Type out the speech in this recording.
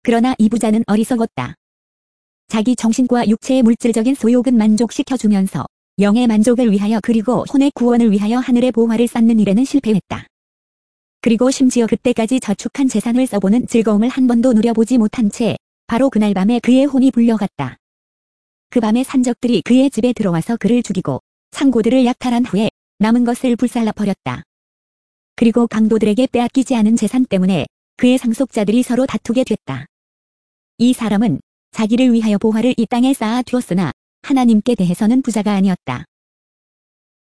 그러나 이 부자는 어리석었다. 자기 정신과 육체의 물질적인 소욕은 만족시켜주면서 영의 만족을 위하여 그리고 혼의 구원을 위하여 하늘의 보화를 쌓는 일에는 실패했다. 그리고 심지어 그때까지 저축한 재산을 써보는 즐거움을 한 번도 누려보지 못한 채 바로 그날 밤에 그의 혼이 불려갔다. 그 밤에 산적들이 그의 집에 들어와서 그를 죽이고 창고들을 약탈한 후에 남은 것을 불살라 버렸다. 그리고 강도들에게 빼앗기지 않은 재산 때문에 그의 상속자들이 서로 다투게 됐다. 이 사람은 자기를 위하여 보화를 이 땅에 쌓아 두었으나 하나님께 대해서는 부자가 아니었다.